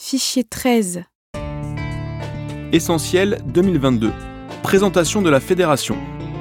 Fichier 13. Essentiel 2022. Présentation de la fédération.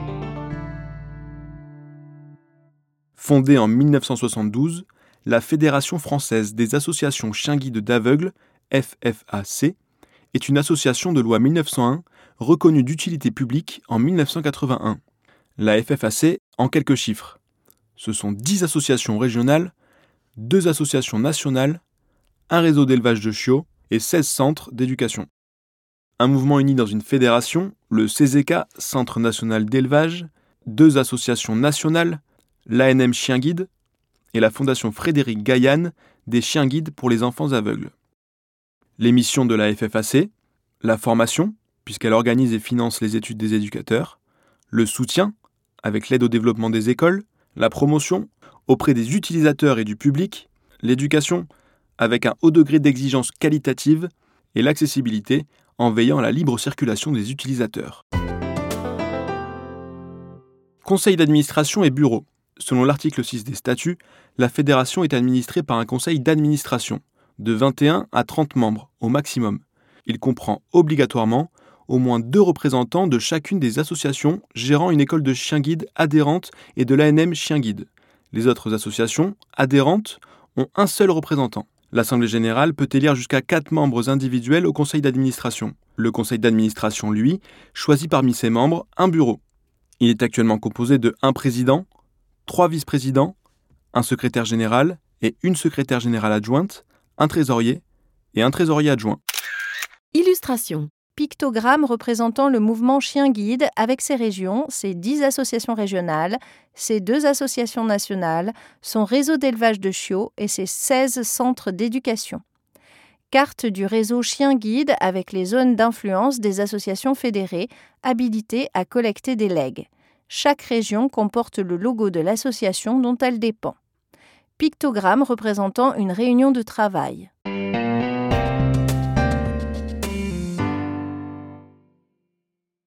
Fondée en 1972, la Fédération française des associations chiens-guides d'aveugles, FFAC, est une association de loi 1901 reconnue d'utilité publique en 1981. La FFAC, en quelques chiffres, ce sont 10 associations régionales, 2 associations nationales, un réseau d'élevage de chiots et 16 centres d'éducation. Un mouvement uni dans une fédération, le CZK, Centre national d'élevage, 2 associations nationales, l'ANM Chien Guide et la Fondation Frédéric Gaillan des chiens guides pour les enfants aveugles. Les missions de la FFAC, la formation, puisqu'elle organise et finance les études des éducateurs, le soutien, avec l'aide au développement des écoles, la promotion auprès des utilisateurs et du public, l'éducation, avec un haut degré d'exigence qualitative et l'accessibilité en veillant à la libre circulation des utilisateurs. Conseil d'administration et bureau. Selon l'article 6 des statuts, la fédération est administrée par un conseil d'administration de 21 à 30 membres au maximum. Il comprend obligatoirement au moins 2 représentants de chacune des associations gérant une école de chiens guides adhérente et de l'ANM Chien Guide. Les autres associations adhérentes ont un seul représentant. L'Assemblée générale peut élire jusqu'à 4 membres individuels au conseil d'administration. Le conseil d'administration, lui, choisit parmi ses membres un bureau. Il est actuellement composé de 1 président, 3 vice-présidents, un secrétaire général et une secrétaire générale adjointe, un trésorier et un trésorier adjoint. Illustration. Pictogramme représentant le mouvement Chien Guide avec ses régions, ses 10 associations régionales, ses 2 associations nationales, son réseau d'élevage de chiots et ses 16 centres d'éducation. Carte du réseau Chien Guide avec les zones d'influence des associations fédérées habilitées à collecter des legs. Chaque région comporte le logo de l'association dont elle dépend. Pictogramme représentant une réunion de travail.